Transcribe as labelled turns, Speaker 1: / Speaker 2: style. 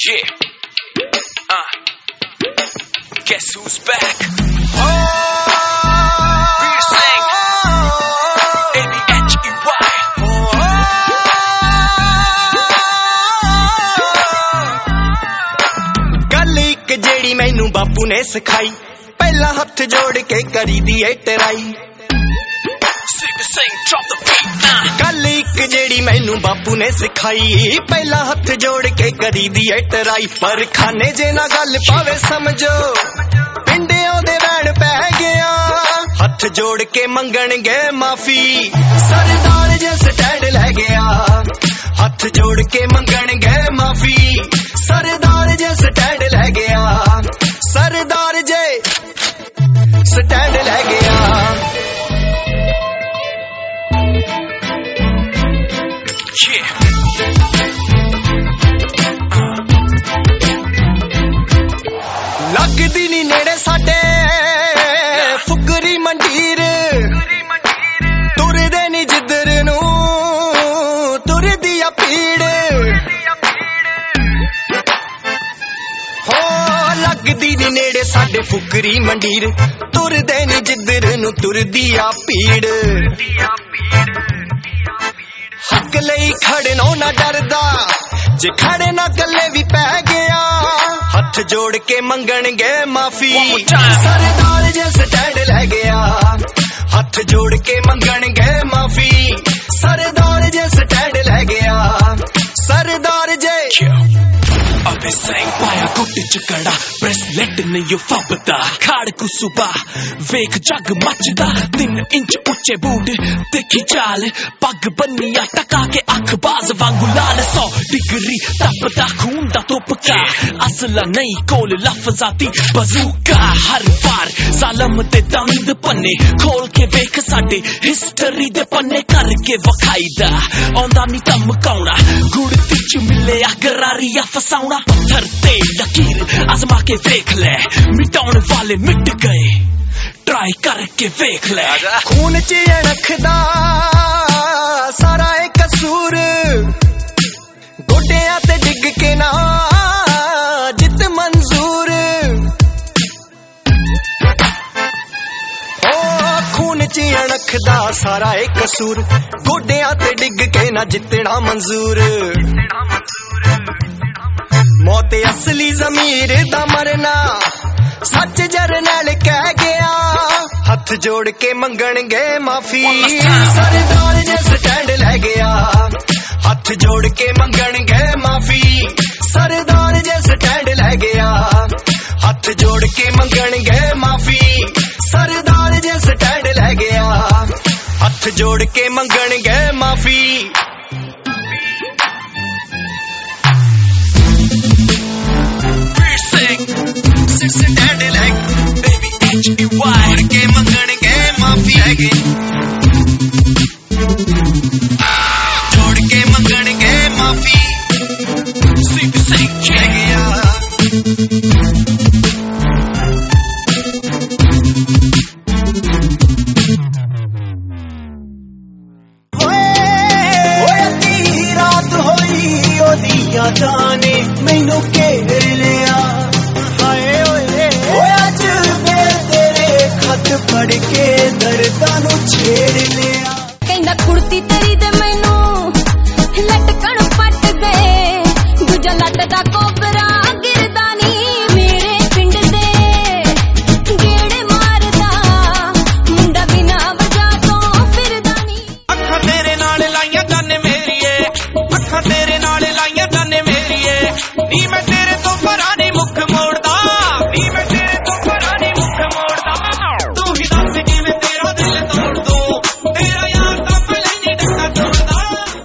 Speaker 1: Yeah. Guess who's back? Beer Sing. A-B-H-E-Y.
Speaker 2: ਗੱਲ ਇੱਕ ਜਿਹੜੀ ਮੈਨੂੰ ਬਾਪੂ ਨੇ ਸਿਖਾਈ, ਪਹਿਲਾਂ ਹੱਥ ਜੋੜ ਕੇ ਕਰੀਦੀ ਏ ਟਰਾਈ। ਗੱਲ ਇੱਕ ਜਿਹੜੀ ਮੈਨੂੰ ਬਾਪੂ ਨੇ ਸਿਖਾਈ, ਪਹਿਲਾਂ ਹੱਥ ਜੋੜ ਕੇ ਕਰੀਦੀ ਏ ਟਰਾਈ। ਪਰ ਖਾਨੇ ਜੇ ਨਾ ਗੱਲ ਪਾਵੇ ਸਮਝੋ ਪਿੰਡਿਆਂ ਦੇ ਵੈਣ ਪੈ ਗਿਆ, ਹੱਥ ਜੋੜ ਕੇ ਮੰਗਣਗੇ ਮਾਫੀ ਸਰਦਾਰ ਜੇ ਸਟੈਂਡ ਲੈ ਗਿਆ। ਹੱਥ ਜੋੜ ਕੇ ਮੰਗਣਗੇ ਮਾਫੀ ਸਰਦਾਰ ਜੇ ਸਟੈਂਡ ਲੈ ਗਿਆ। ਸਰਦਾਰ ਜੇ ਸਟੈਂਡ ਲੈ ਗਿਆ। ਲੱਗਦੀ ਨੀ ਨੇੜੇ ਸਾਡੇ ਫੁਕਰੀ ਮੰਡੀਰ, ਤੁਰਦੇ ਨੀ ਜਿੱਧਰ ਨੂੰ ਤੁਰਦੀ ਆ ਪੀੜ। ਹੋ ਲੱਗਦੀ ਨੀ ਨੇੜੇ ਸਾਡੇ ਫੁਕਰੀ ਮੰਡੀਰ, ਤੁਰਦੇ ਨੀ ਜਿੱਧਰ ਨੂੰ ਤੁਰਦੀ ਆ ਪੀੜ। ਹੱਕ ਲਈ ਖੜਨੋਂ ਨਾ ਡਰਦਾ, ਜੇ ਖੜੇ ਨਾ ਗੱਲੇ ਵੀ ਪੈ ਗਿਆ। ਹੱਥ ਜੋੜ ਕੇ ਮੰਗਣਗੇ ਮਾਫੀ ਸਰਦਾਰ ਜੇ ਸਟੈਂਡ ਲੈ ਗਿਆ। ਹੱਥ ਜੋੜ ਕੇ ਮੰਗਣਗੇ ਮਾਫੀ ਸਰਦਾਰ ਜੇ ਸਟੈਂਡ ਲੈ ਗਿਆ। ਸਰਦਾਰ ਜੇ
Speaker 1: ਅਬੇ ਸਿੰਘ ਪਾਇਆ ਗੁੱਟ ਚ ਕੜਾ, ਬ੍ਰੈਸਲੈਟ ਨਹੀਂ ਫੱਬਦਾ, ਖਾੜ ਕੁਸੂਬਾ ਵੇਖ ਜੱਗ ਮੱਚਦਾ। 3 ਇੰਚ ਉੱਚੇ ਬੂਟ ਦੇਖੀ ਚਾਲ, ਪੱਗ ਬੰਨੀਆ ਟਕਾ ਕੇ ਅੱਖ ਬਾਜ਼ ਵਾਂਗੂ ਲਾਲ। 100 ਡਿਗਰੀ ਤਪਦਾ ਖੂਨ ਦਾ ਤੁਪਕਾ, ਅਸਲਾ ਨਹੀਂ ਕੋਲ ਲਫ਼ਜ਼ਾਂ ਦੀ ਬਜ਼ੂਕਾ। ਹਰ ਵਾਰ ਜ਼ਾਲਮ ਤੇ ਦੰਦ ਪੰਨੇ ਖੋਲ ਕੇ ਵੇਖ ਸਾਡੇ ਹਿਸਟਰੀ ਦੇ ਪੰਨੇ ਕਰਕੇ ਵਖਾਈਦਾ। ਆਉਂਦਾ ਨੀ ਧਮਕਾਉਣਾ ਗੁੜਤੀ ਚ ਮਿਲਿਆ ਗਰਾਰੀਆ ਫਸਾਉਣਾ। ਪੱਥਰ ਤੇ ਲਕੀਰ ਆਜ਼ਮਾ ਕੇ ਵੇਖ ਲੈ, ਮਿਟਾਉਣ ਵਾਲੇ ਮਿਟ ਗਏ ਟਰਾਈ ਕਰਕੇ ਵੇਖ ਲੈ।
Speaker 2: ਖੂਨ ਚ ਅਣਖਦਾ ਸਾਰਾ ਇਹ ਕਸੂਰ, ਗੋਡਿਆਂ ਤੇ ਡਿੱਗ ਕੇ ਨਾ ਜਿੱਤ ਮਨਜ਼ੂਰ। ਖੂਨ ਚ ਅਣਖਦਾ ਸਾਰਾ ਇਹ ਕਸੂਰ, ਗੋਡਿਆਂ ਤੇ ਡਿੱਗ ਕੇ ਨਾ ਜਿੱਤਣਾ ਮਨਜ਼ੂਰ। ਮੌਤ ਅਸਲੀ ਜ਼ਮੀਰ ਦਾ ਮਰਨਾ ਸੱਚ ਜਰਨੈਲ ਕਹਿ ਗਿਆ। ਹੱਥ ਜੋੜ ਕੇ ਮੰਗਣਗੇ ਮਾਫੀ ਸਰਦਾਰ ਜੇ ਸਟੈਂਡ ਲੈ ਗਿਆ। ਹੱਥ ਜੋੜ ਕੇ ਮੰਗਣਗੇ ਮਾਫੀ ਸਰਦਾਰ ਜੇ ਸਟੈਂਡ ਲੈ ਗਿਆ। ਹੱਥ ਜੋੜ ਕੇ ਮੰਗਣਗੇ ਮਾਫੀ ਸਰਦਾਰ ਜੇ ਸਟੈਂਡ ਲੈ ਗਿਆ। ਹੱਥ ਜੋੜ ਕੇ ਮੰਗਣਗੇ ਮਾਫੀ। ਸਟੈਂਡ ਲੈ ਬੇਬੀ H-E-Y ਕੇ ਮੰਗਣਗੇ ਮਾਫੀ ਹੈਗੇ, ਜੋੜ ਕੇ ਮੰਗਣਗੇ ਮਾਫੀ ਸਿੱਖ ਸਿੱਖ ਗਿਆ। ਹੋਏ ਅੱਧੀ ਰਾਤ ਹੋਈ ਉਹਦੀ ਯਾਦਾਂ ਨੇ ਮੈਨੂੰ ਘੇਰ ਲਿਆ। ਪੜ ਕੇ ਦਰਦਾਂ ਨੂੰ ਛੇੜ ਲਿਆ।